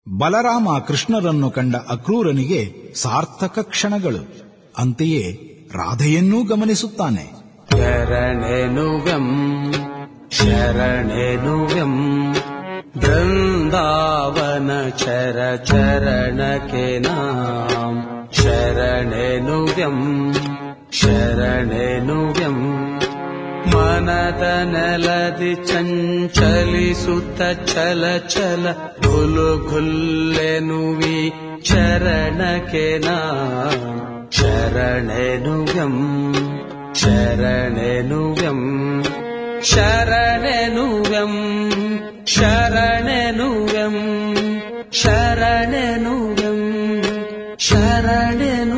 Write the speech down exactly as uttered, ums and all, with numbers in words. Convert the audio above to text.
ಬಲರಾಮ ಕೃಷ್ಣರನ್ನು ಕಂಡ ಅಕ್ರೂರನಿಗೆ ಸಾರ್ಥಕ ಕ್ಷಣಗಳು. ಅಂತೆಯೇ ರಾಧೆಯನ್ನೂ ಗಮನಿಸುತ್ತಾನೆ. ಶರಣೆನುವೆಂ ಶರಣೆನುವೆಂ ಬೃಂದಾವನ ಚರ ಚರಣಕ್ಕೆ ನಾಂ ಶರಣೆನುವೆಂ ಶರಣೆನುವೆಂ ಮನದ ನೆಲದಿ ಚಂಚಲಿಸುತ್ತ ಚಲ ಚಲ ಗುಲು ಗುಲ್ಲೆನುವಿ ಶರಣಕ್ಕೆ ನಾಂ ಶರಣೆನುವೆಂ ಶರಣೆನುವೆಂ ಶರಣೆನುವೆಂ ಶರಣೆನುವೆಂ ಶರಣೆನುವೆಂ ಶರಣೆನು